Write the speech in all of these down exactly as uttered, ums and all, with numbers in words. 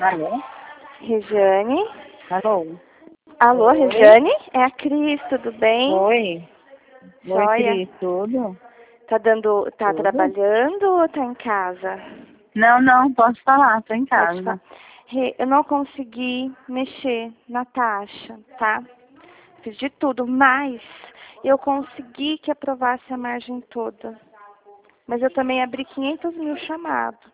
Alô? Regiane? Alô? Alô, Oi? Regiane? É a Cris, tudo bem? Oi? Oi, Joia. Cris, tudo? Tá dando, tá Tudo? trabalhando ou tá em casa? Não, não, posso falar, tô em Pode falar. casa. Rê, eu não consegui mexer na taxa, tá? Fiz de tudo, mas eu consegui que aprovasse a margem toda. Mas eu também abri quinhentos mil chamados.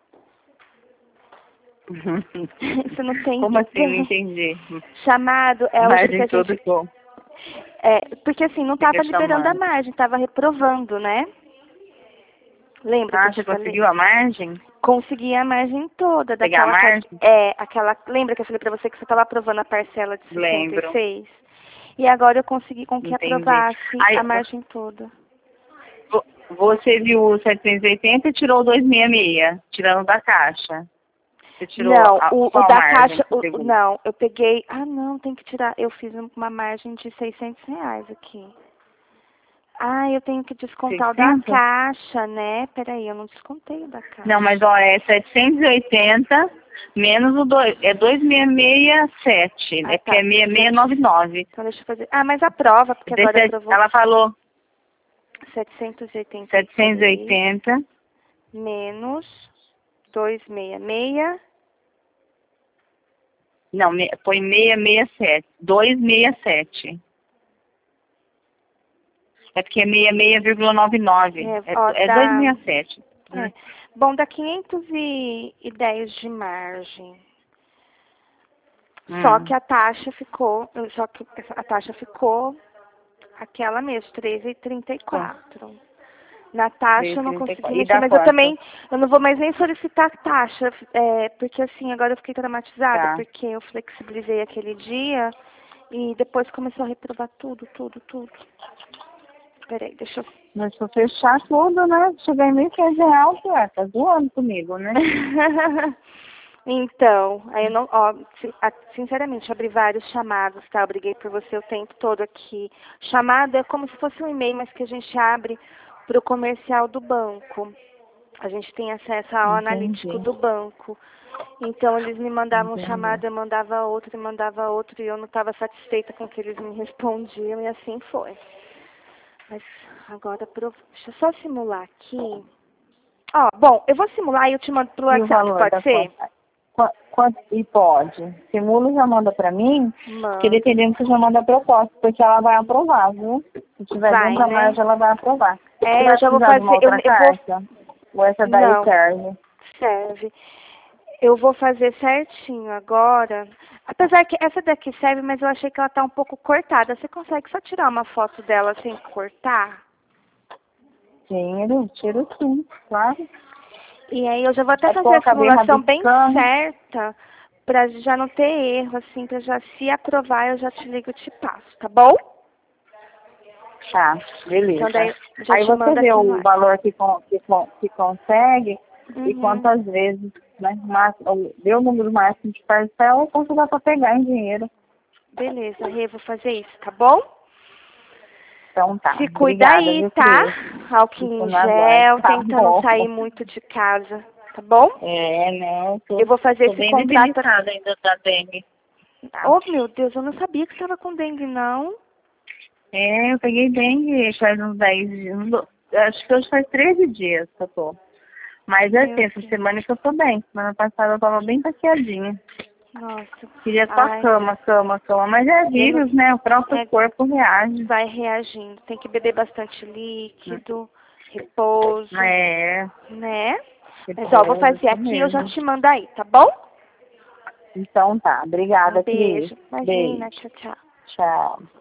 Você não tem Como assim? Não ideia. entendi. Chamado é o que Margem a toda gente... como? É, porque assim, não Fica estava liberando a chamando. margem, estava reprovando, né? Lembra que Ah, eu você te falei? conseguiu a margem? Consegui a margem toda Pegar a daquela... par- margem? É, aquela... Lembra que eu falei pra você que você estava aprovando a parcela de sessenta e Lembro. seis? E agora eu consegui com que Entendi. aprovasse Aí, a margem toda. vo- você viu o setecentos e oitenta e tirou o duzentos e sessenta e seis, tirando da caixa. Você tirou Não, a, o, o qual da margem caixa... que você O, o- pegou? não, eu peguei... Ah, não, tem que tirar... Eu fiz uma margem de seiscentos reais aqui. Ah, eu tenho que descontar o da seiscentos? caixa, né? Peraí, eu não descontei o da Não, caixa. mas ó, é setecentos e oitenta menos o dois, é duzentos e sessenta e sete, Ah, é que tá. é seis mil seiscentos e noventa e nove. Então deixa eu fazer... Ah, mas aprova, porque agora Desse- aprovou Ela falou setecentos e oitenta e setecentos e três oitenta, menos duzentos e sessenta e seis. não, me- foi seiscentos e sessenta e sete, duzentos e sessenta e sete. É porque é sessenta e seis vírgula noventa e nove, É, é, ó, é dá... duzentos e sessenta e sete. É. Bom, dá quinhentos e dez de margem. Só Hum. que a taxa ficou... Só que a taxa ficou aquela mesmo, treze e trinta e quatro. Na taxa eu não consegui E mexer, dá mas eu quanto? também, eu não vou mais nem solicitar taxa, é, porque assim, agora eu fiquei traumatizada, Tá. porque eu flexibilizei aquele dia e depois começou a reprovar tudo, tudo, tudo. Peraí, deixa eu... Mas se eu fechar tudo, né? Chegar em mil e quinhentos reais, ué, tá zoando comigo, né? Então, aí eu não, ó, si- a- sinceramente, eu abri vários chamados, tá? Eu briguei por você o tempo todo aqui. Chamado é como se fosse um e-mail, mas que a gente abre para o comercial do banco. A gente tem acesso ao analítico Entendi. do banco. Então, eles me mandavam um Entendi. chamado, eu mandava outro, eu mandava outro, e eu não estava satisfeita com o que eles me respondiam, e assim foi. Mas agora, pro- deixa eu só simular aqui. Ó, bom, eu vou simular e eu te mando pro E o WhatsApp, valor pode da ser? conta? Qu- Quanto, e pode. Simula já manda pra mim, porque Mando. dependendo você já manda a proposta, porque ela vai aprovar, viu? Se tiver Vai, dentro da né? margem, ela vai aprovar. Você É, eu vai já vou precisar de uma fazer, eu, outra eu vou, carta? Ou essa daí não, serve? serve. Eu vou fazer certinho agora. Apesar que essa daqui serve, mas eu achei que ela tá um pouco cortada. Você consegue só tirar uma foto dela sem cortar? Tiro, tiro sim, claro. E aí eu já vou até É porque eu fazer a acabei simulação bem rabiscando. certa, pra já não ter erro, assim, pra já se aprovar eu já te ligo e te passo, tá bom? Tá, beleza. Então daí eu já Aí te você mando vê aqui no o ar. valor que, con- que, con- que consegue e Uhum. quantas vezes, né? Mas, deu o número máximo de parcela, então você dá pra pegar em dinheiro. Beleza, Rê, vou fazer isso, tá bom? Então tá. Se cuida Obrigada, aí, viu, tá? Cris? Álcool Fico em na guarda. gel, Tá tenta não bom. sair muito de casa, tá bom? É, não, tô, Eu vou fazer tô esse bem contrato. debilitada ainda da dengue. Tá. Oh, meu Deus, eu não sabia que você estava com dengue, não. É, eu peguei dengue faz uns dez dias. uns do- Acho que hoje faz treze dias que eu tô. Mas é Meu assim, essa Deus. semana que eu tô bem. Semana passada eu tava bem taqueadinha. Nossa. Queria só Ai, cama, cama, cama. Mas é eu não... vírus, né? O próprio É, corpo reage. vai reagindo. Tem que beber bastante líquido, repouso, É, né? Mas ó, vou repouso, fazer isso aqui e eu já mesmo. te mando aí, tá bom? Então tá. Um Obrigada, Cris. beijo. Imagina, Beijo. tchau, tchau. Tchau.